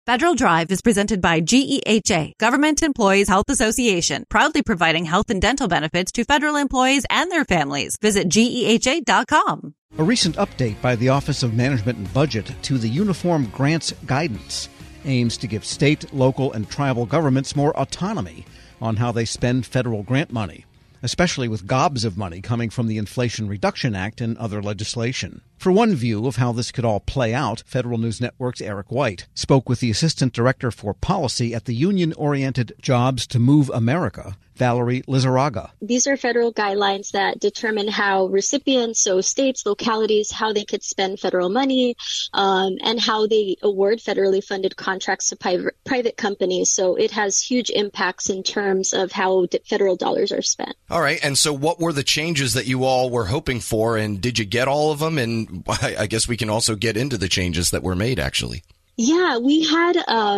Federal Drive is presented by GEHA, Government Employees Health Association, proudly providing health and dental benefits to federal employees and their families. Visit GEHA.com. A recent update by the Office of Management and Budget to the Uniform Grants Guidance aims to give state, local, and tribal governments more autonomy on how they spend federal grant money, especially with gobs of money coming from the Inflation Reduction Act and other legislation. For one view of how this could all play out, Federal News Network's Eric White spoke with the Assistant Director for Policy at the union-oriented Jobs to Move America, Valerie Lizarraga. These are federal guidelines that determine how recipients, so states, localities, how they could spend federal money, and how they award federally funded contracts to private companies. So it has huge impacts in terms of how federal dollars are spent. All right. And so what were the changes that you all were hoping for, and did you get all of them? And I guess we can also get into the changes that were made, actually. Yeah, we had,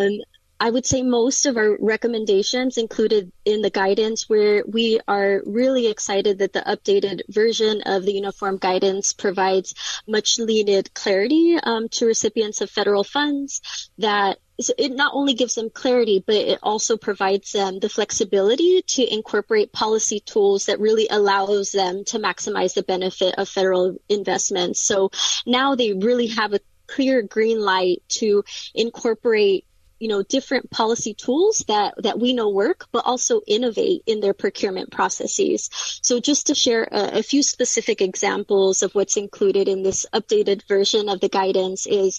I would say most of our recommendations included in the guidance, where we are really excited that the updated version of the uniform guidance provides much needed clarity to recipients of federal funds, that it not only gives them clarity, but it also provides them the flexibility to incorporate policy tools that really allows them to maximize the benefit of federal investments. So now they really have a clear green light to incorporate different policy tools that we know work, but also innovate in their procurement processes. So just to share a few specific examples of what's included in this updated version of the guidance is,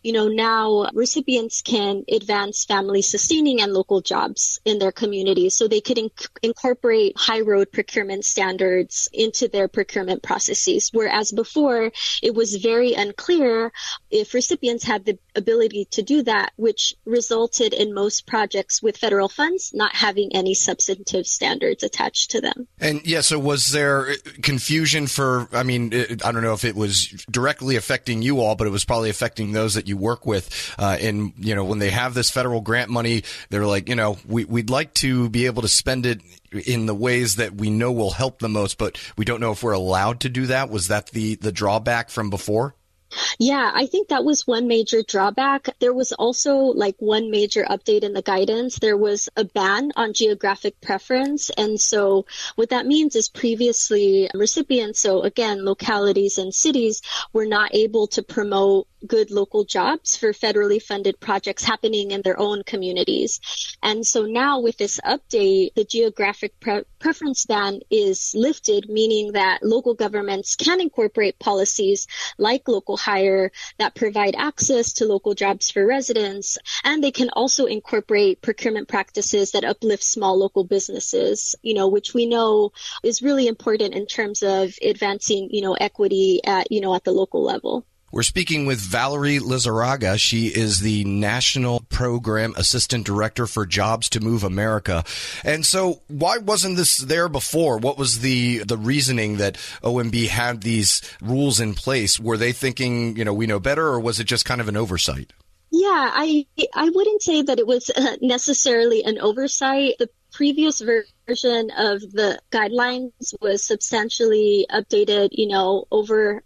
now recipients can advance family sustaining and local jobs in their communities. So they could incorporate high road procurement standards into their procurement processes. Whereas before, it was very unclear if recipients had the ability to do that, which resulted in most projects with federal funds not having any substantive standards attached to them. And so was there confusion I don't know if it was directly affecting you all, but it was probably affecting those that you work with. When they have this federal grant money, they're like, we'd like to be able to spend it in the ways that we know will help the most, but we don't know if we're allowed to do that. Was that the drawback from before? Yeah, I think that was one major drawback. There was also one major update in the guidance. There was a ban on geographic preference. And so what that means is previously recipients, so again, localities and cities, were not able to promote good local jobs for federally funded projects happening in their own communities. And so now with this update, the geographic preference ban is lifted, meaning that local governments can incorporate policies like local hire that provide access to local jobs for residents. And they can also incorporate procurement practices that uplift small local businesses, which we know is really important in terms of advancing, equity at the local level. We're speaking with Valerie Lizarraga. She is the National Program Assistant Director for Jobs to Move America. And so why wasn't this there before? What was the reasoning that OMB had these rules in place? Were they thinking, we know better, or was it just kind of an oversight? Yeah, I wouldn't say that it was necessarily an oversight. The previous version of the guidelines was substantially updated, over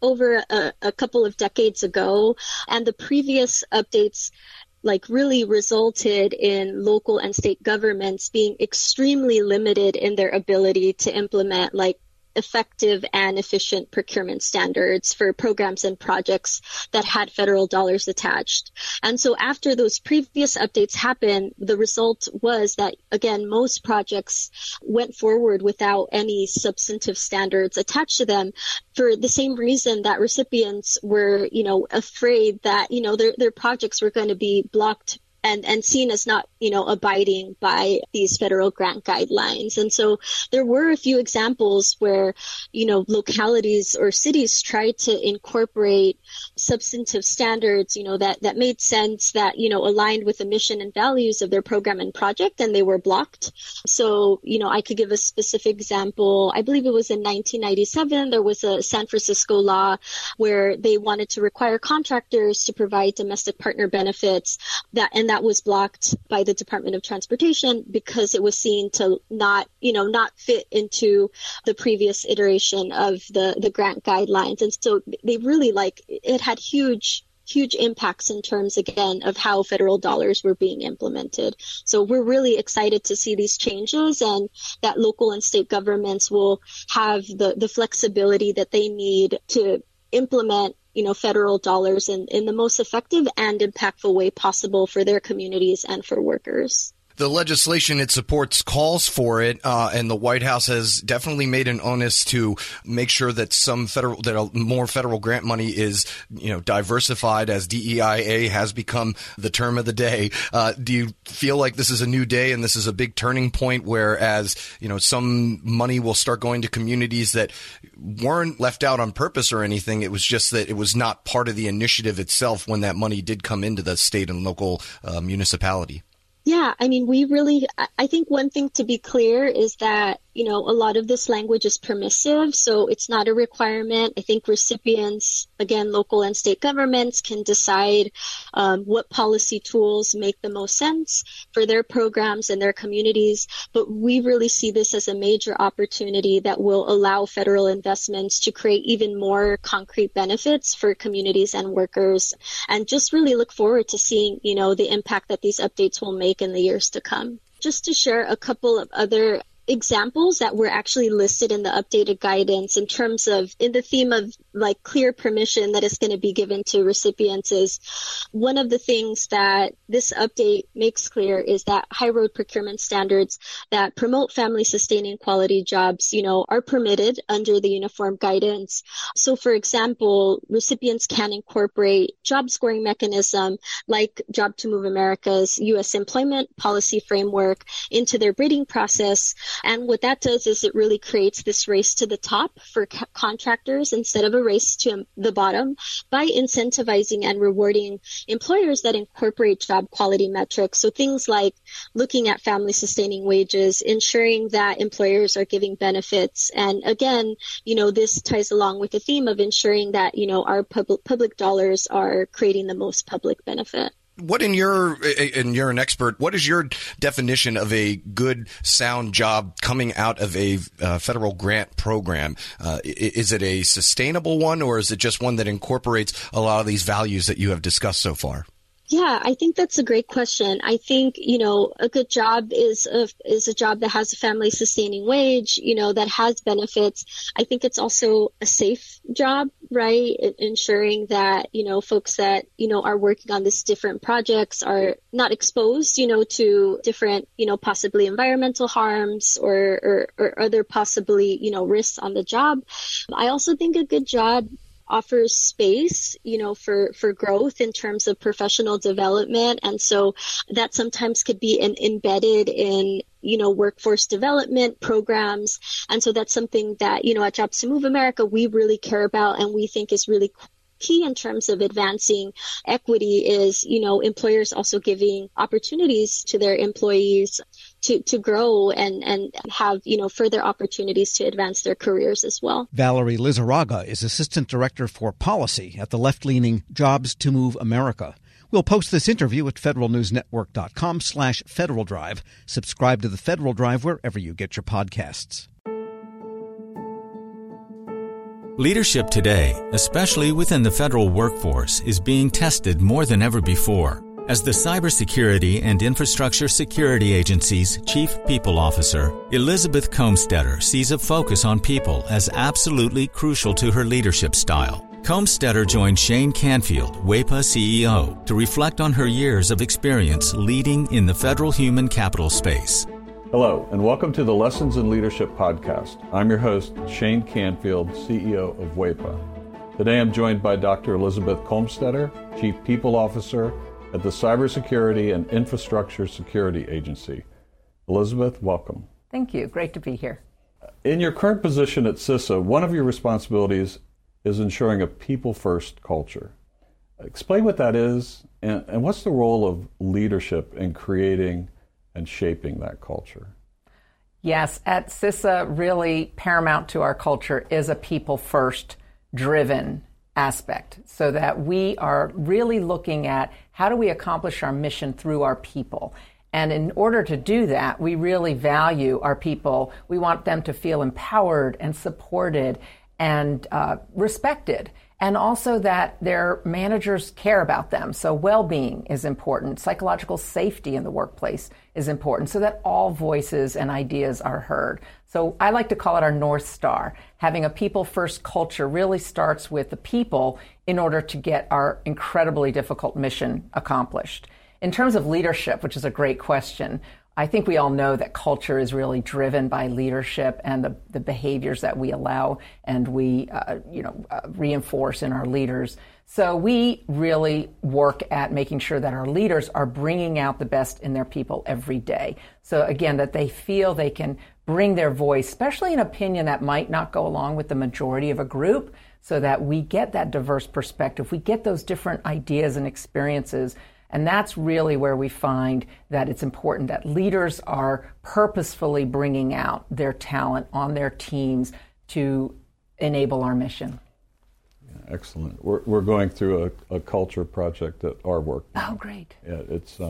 a couple of decades ago. And the previous updates really resulted in local and state governments being extremely limited in their ability to implement effective and efficient procurement standards for programs and projects that had federal dollars attached. And so after those previous updates happened, the result was that, again, most projects went forward without any substantive standards attached to them, for the same reason that recipients were, afraid that, their projects were going to be blocked and seen as not, abiding by these federal grant guidelines. And so there were a few examples where, localities or cities tried to incorporate substantive standards, that made sense, that, aligned with the mission and values of their program and project, and they were blocked. So, I could give a specific example. I believe it was in 1997, there was a San Francisco law where they wanted to require contractors to provide domestic partner benefits, that was blocked by the Department of Transportation because it was seen to not fit into the previous iteration of the grant guidelines. And so they really it had huge huge impacts in terms, again, of how federal dollars were being implemented. So we're really excited to see these changes and that local and state governments will have the flexibility that they need to implement federal dollars in the most effective and impactful way possible for their communities and for workers. The legislation it supports calls for it, and the White House has definitely made an onus to make sure that more federal grant money is, diversified, as DEIA has become the term of the day. Do you feel like this is a new day and this is a big turning point, whereas, some money will start going to communities that weren't left out on purpose or anything? It was just that it was not part of the initiative itself when that money did come into the state and local municipality. Yeah, I think one thing to be clear is that, a lot of this language is permissive, so it's not a requirement. I think recipients, again, local and state governments can decide what policy tools make the most sense for their programs and their communities. But we really see this as a major opportunity that will allow federal investments to create even more concrete benefits for communities and workers, and just really look forward to seeing, the impact that these updates will make in the years to come. Just to share a couple of other examples that were actually listed in the updated guidance in the theme of clear permission that is going to be given to recipients, is one of the things that this update makes clear is that high road procurement standards that promote family sustaining quality jobs, are permitted under the uniform guidance. So for example, recipients can incorporate job scoring mechanism like Job to Move America's U.S. employment policy framework into their bidding process. And what that does is it really creates this race to the top for contractors instead of a race to the bottom by incentivizing and rewarding employers that incorporate job quality metrics. So things like looking at family sustaining wages, ensuring that employers are giving benefits. And again, this ties along with the theme of ensuring that, our public dollars are creating the most public benefit. And you're an expert, what is your definition of a good, sound job coming out of a federal grant program? Is it a sustainable one, or is it just one that incorporates a lot of these values that you have discussed so far? Yeah, I think that's a great question. I think, a good job is a job that has a family sustaining wage, that has benefits. I think it's also a safe job, right? Ensuring that, folks that, are working on these different projects are not exposed, to different, possibly environmental harms or other possibly, risks on the job. I also think a good job offers space, for growth in terms of professional development. And so that sometimes could be embedded in, workforce development programs. And so that's something that, at Jobs to Move America, we really care about and we think is really key in terms of advancing equity is, employers also giving opportunities to their employees to grow and have, further opportunities to advance their careers as well. Valerie Lizarraga is Assistant Director for Policy at the left-leaning Jobs to Move America. We'll post this interview at federalnewsnetwork.com/Federal Drive. Subscribe to the Federal Drive wherever you get your podcasts. Leadership today, especially within the federal workforce, is being tested more than ever before. As the Cybersecurity and Infrastructure Security Agency's Chief People Officer, Elizabeth Comstetter sees a focus on people as absolutely crucial to her leadership style. Comstetter joined Shane Canfield, WEPA CEO, to reflect on her years of experience leading in the federal human capital space. Hello, and welcome to the Lessons in Leadership podcast. I'm your host, Shane Canfield, CEO of WEPA. Today I'm joined by Dr. Elizabeth Comstetter, Chief People Officer at the Cybersecurity and Infrastructure Security Agency. Elizabeth, welcome. Thank you. Great to be here. In your current position at CISA, one of your responsibilities is ensuring a people-first culture. Explain what that is, and what's the role of leadership in creating and shaping that culture? Yes, at CISA, really paramount to our culture is a people-first driven aspect, so that we are really looking at how do we accomplish our mission through our people. And in order to do that, we really value our people. We want them to feel empowered and supported and respected. and also that their managers care about them. So well-being is important. Psychological safety in the workplace is important, so that all voices and ideas are heard. So I like to call it our North Star. Having a people-first culture really starts with the people in order to get our incredibly difficult mission accomplished. In terms of leadership, which is a great question, I think we all know that culture is really driven by leadership and the behaviors that we allow and we reinforce in our leaders. So we really work at making sure that our leaders are bringing out the best in their people every day. So again, that they feel they can bring their voice, especially an opinion that might not go along with the majority of a group, so that we get that diverse perspective. We get those different ideas and experiences. And that's really where we find that it's important that leaders are purposefully bringing out their talent on their teams to enable our mission. Yeah, excellent. We're going through a culture project at our work. Oh, great. Yeah,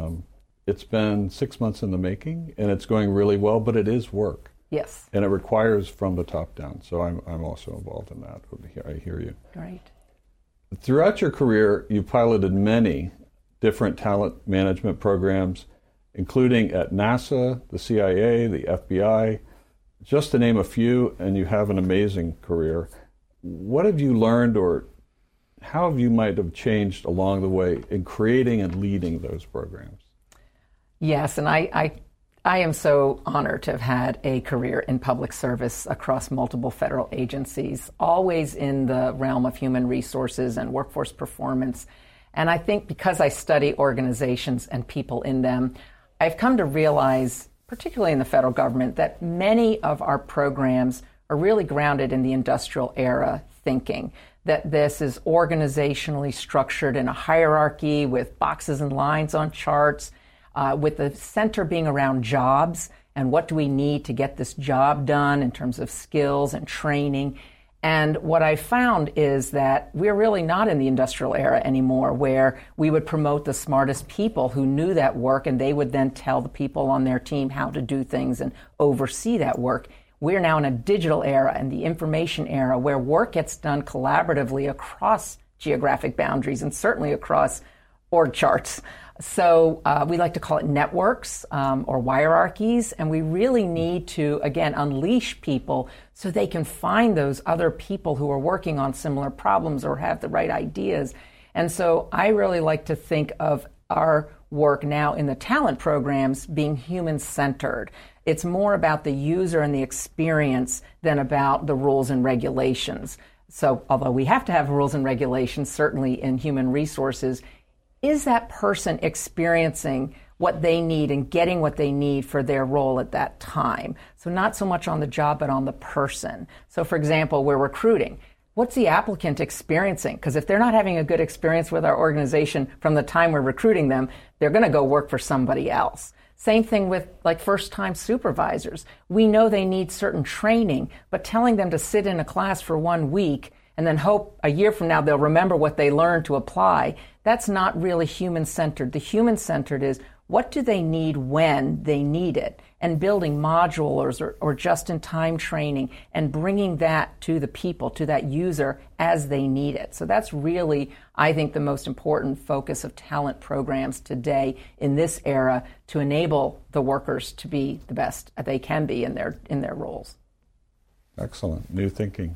it's been 6 months in the making, and it's going really well, but it is work. Yes. And it requires from the top down. So I'm also involved in that. I hear you. Great. Throughout your career, you piloted many different talent management programs, including at NASA, the CIA, the FBI, just to name a few, and you have an amazing career. What have you learned, or how have you might have changed along the way in creating and leading those programs? Yes, and I am so honored to have had a career in public service across multiple federal agencies, always in the realm of human resources and workforce performance. And I think because I study organizations and people in them, I've come to realize, particularly in the federal government, that many of our programs are really grounded in the industrial era thinking, that this is organizationally structured in a hierarchy with boxes and lines on charts, with the center being around jobs and what do we need to get this job done in terms of skills and training. And what I found is that we're really not in the industrial era anymore, where we would promote the smartest people who knew that work, and they would then tell the people on their team how to do things and oversee that work. We're now in a digital era and the information era, where work gets done collaboratively across geographic boundaries and certainly across org charts. So we like to call it networks or hierarchies, and we really need to, again, unleash people so they can find those other people who are working on similar problems or have the right ideas. And so I really like to think of our work now in the talent programs being human-centered. It's more about the user and the experience than about the rules and regulations. So although we have to have rules and regulations, certainly in human resources, is that person experiencing what they need and getting what they need for their role at that time? So not so much on the job, but on the person. So for example, we're recruiting. What's the applicant experiencing? Because if they're not having a good experience with our organization from the time we're recruiting them, they're going to go work for somebody else. Same thing with like first-time supervisors. We know they need certain training, but telling them to sit in a class for 1 week and then hope a year from now they'll remember what they learned to apply, that's not really human-centered. The human-centered is, what do they need when they need it? And building modules or just-in-time training and bringing that to the people, to that user as they need it. So that's really, I think, the most important focus of talent programs today in this era, to enable the workers to be the best they can be in their roles. Excellent. New thinking.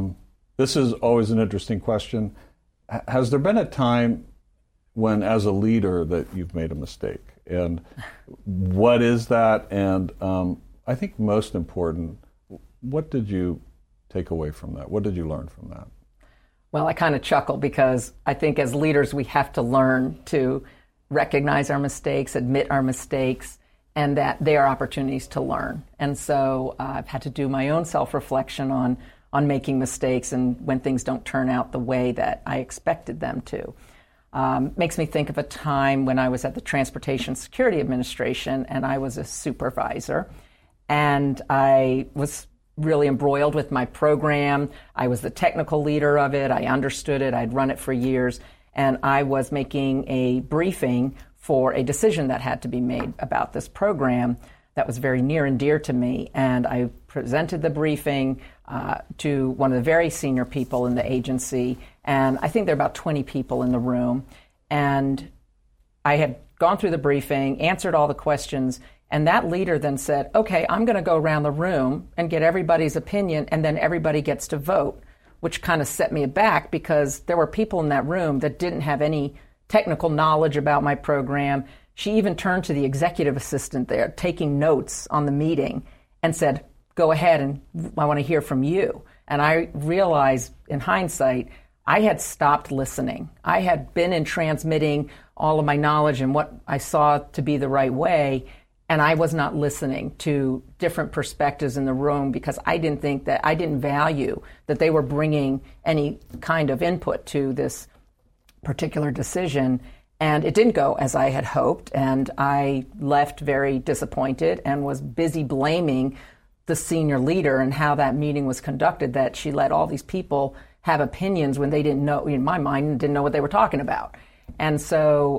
This is always an interesting question. Has there been a time when, as a leader, that you've made a mistake? And what is that? And I think most important, what did you take away from that? What did you learn from that? Well, I kind of chuckle because I think as leaders we have to learn to recognize our mistakes, admit our mistakes, and that they are opportunities to learn. And so I've had to do my own self-reflection on making mistakes and when things don't turn out the way that I expected them to. Makes me think of a time when I was at the Transportation Security Administration and I was a supervisor, and I was really embroiled with my program. I was the technical leader of it. I understood it. I'd run it for years, and I was making a briefing for a decision that had to be made about this program that was very near and dear to me. And I presented the briefing, to one of the very senior people in the agency, and I think there are about 20 people in the room, and I had gone through the briefing, answered all the questions, and that leader then said, okay, I'm going to go around the room and get everybody's opinion, and then everybody gets to vote, which kind of set me aback because there were people in that room that didn't have any technical knowledge about my program. She even turned to the executive assistant there, taking notes on the meeting, and said, go ahead, and I want to hear from you. And I realized, in hindsight, I had stopped listening. I had been in transmitting all of my knowledge and what I saw to be the right way, and I was not listening to different perspectives in the room because I didn't value that they were bringing any kind of input to this particular decision. And it didn't go as I had hoped, and I left very disappointed and was busy blaming the senior leader and how that meeting was conducted, that she let all these people have opinions when they didn't know, in my mind, didn't know what they were talking about. And so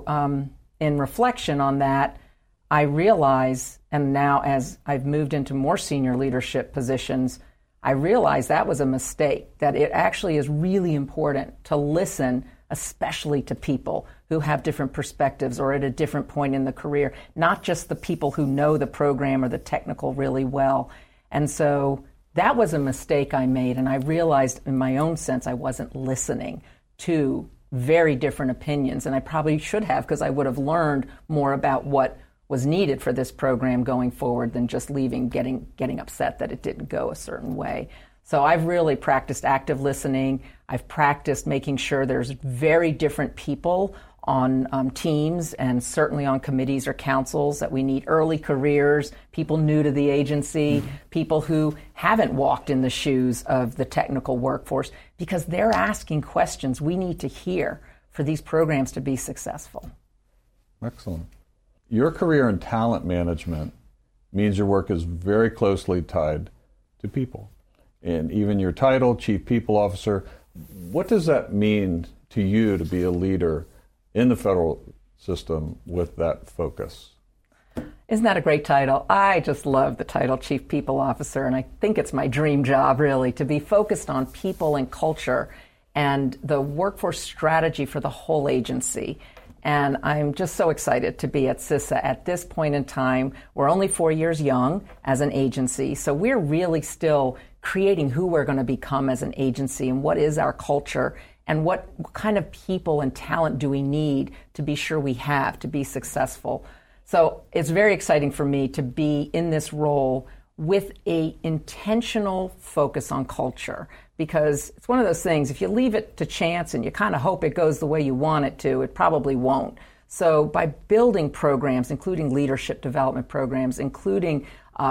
in reflection on that, I realize, and now as I've moved into more senior leadership positions, I realize that was a mistake, that it actually is really important to listen, especially to people who have different perspectives or at a different point in the career, not just the people who know the program or the technical really well. And so that was a mistake I made, and I realized in my own sense I wasn't listening to very different opinions, and I probably should have, because I would have learned more about what was needed for this program going forward than just leaving getting upset that it didn't go a certain way. So I've really practiced active listening. I've practiced making sure there's very different people on teams and certainly on committees or councils, that we need early careers, people new to the agency, people who haven't walked in the shoes of the technical workforce, because they're asking questions we need to hear for these programs to be successful. Excellent. Your career in talent management means your work is very closely tied to people. And even your title, Chief People Officer, what does that mean to you to be a leader in the federal system with that focus? Isn't that a great title? I just love the title Chief People Officer, and I think it's my dream job, really, to be focused on people and culture and the workforce strategy for the whole agency. And I'm just so excited to be at CISA at this point in time. We're only 4 years young as an agency, so we're really still creating who we're going to become as an agency and what is our culture and what kind of people and talent do we need to be sure we have to be successful. So it's very exciting for me to be in this role with a intentional focus on culture, because it's one of those things, if you leave it to chance and you kind of hope it goes the way you want it to, it probably won't. So by building programs, including leadership development programs, including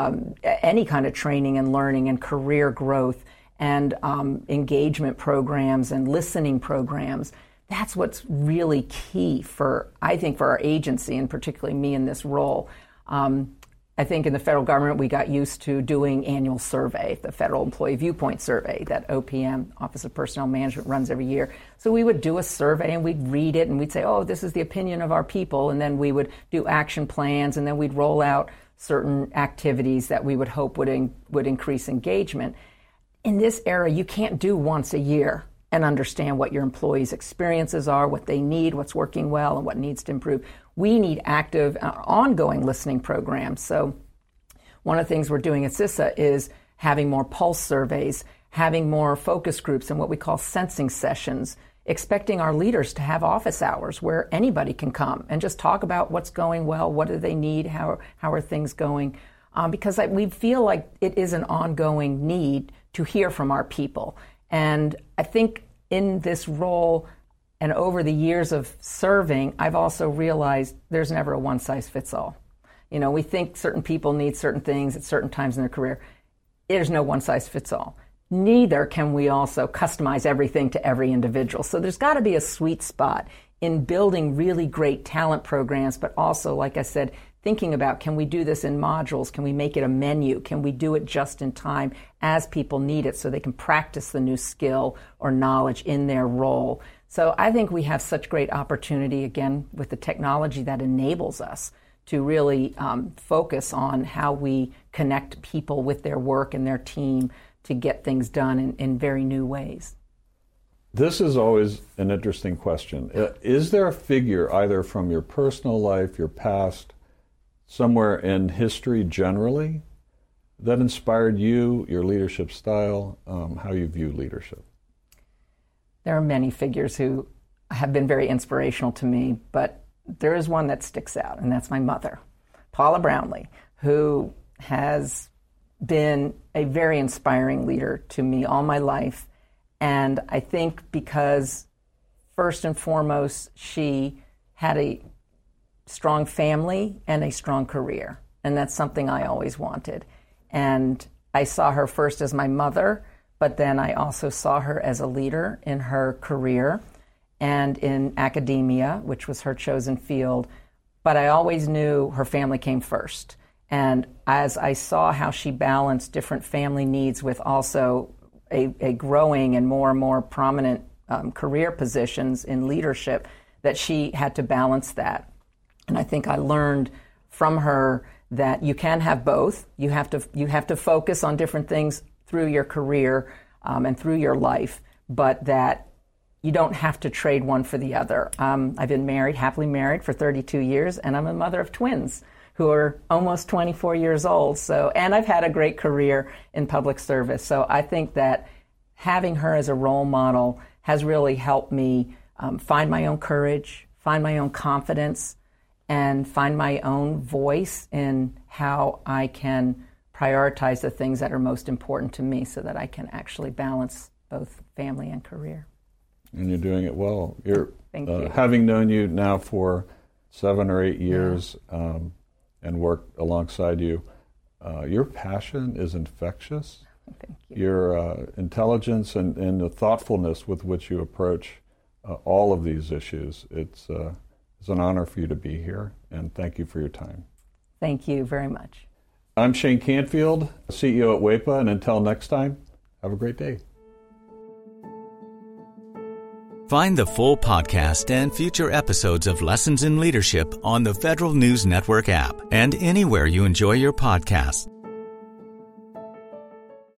any kind of training and learning and career growth and engagement programs and listening programs, that's what's really key for, I think, for our agency, and particularly me in this role. I think in the federal government, we got used to doing annual survey, the Federal Employee Viewpoint Survey that OPM, Office of Personnel Management, runs every year. So we would do a survey and we'd read it and we'd say, oh, this is the opinion of our people. And then we would do action plans, and then we'd roll out certain activities that we would hope would increase engagement. In this era, you can't do once a year and understand what your employees' experiences are, what they need, what's working well, and what needs to improve. We need active, ongoing listening programs. So one of the things we're doing at CISA is having more pulse surveys, having more focus groups and what we call sensing sessions, expecting our leaders to have office hours where anybody can come and just talk about what's going well, what do they need, how are things going, because we feel like it is an ongoing need to hear from our people. And I think in this role and over the years of serving, I've also realized there's never a one-size-fits-all. You know, we think certain people need certain things at certain times in their career. There's no one-size-fits-all. Neither can we also customize everything to every individual. So there's got to be a sweet spot in building really great talent programs, but also, like I said, thinking about, can we do this in modules? Can we make it a menu? Can we do it just in time as people need it so they can practice the new skill or knowledge in their role? So I think we have such great opportunity, again, with the technology that enables us to really focus on how we connect people with their work and their team to get things done in very new ways. This is always an interesting question. Is there a figure, either from your personal life, your past, somewhere in history generally, that inspired you, your leadership style, how you view leadership? There are many figures who have been very inspirational to me, but there is one that sticks out, and that's my mother, Paula Brownlee, who has been a very inspiring leader to me all my life. And I think because, first and foremost, she had a strong family and a strong career. And that's something I always wanted. And I saw her first as my mother, but then I also saw her as a leader in her career and in academia, which was her chosen field. But I always knew her family came first. And as I saw how she balanced different family needs with also a growing and more prominent career positions in leadership, that she had to balance that. And I think I learned from her that you can have both. You have to focus on different things through your career and through your life, but that you don't have to trade one for the other. I've been happily married for 32 years, and I'm a mother of twins who are almost 24 years old. And I've had a great career in public service. So I think that having her as a role model has really helped me find my own courage, find my own confidence, and find my own voice in how I can prioritize the things that are most important to me so that I can actually balance both family and career. And you're doing it well. Thank you. Having known you now for 7 or 8 years, and worked alongside you, your passion is infectious. Thank you. Your intelligence and the thoughtfulness with which you approach all of these issues, it's an honor for you to be here, and thank you for your time. Thank you very much. I'm Shane Canfield, CEO at WEPA, and until next time, have a great day. Find the full podcast and future episodes of Lessons in Leadership on the Federal News Network app and anywhere you enjoy your podcasts.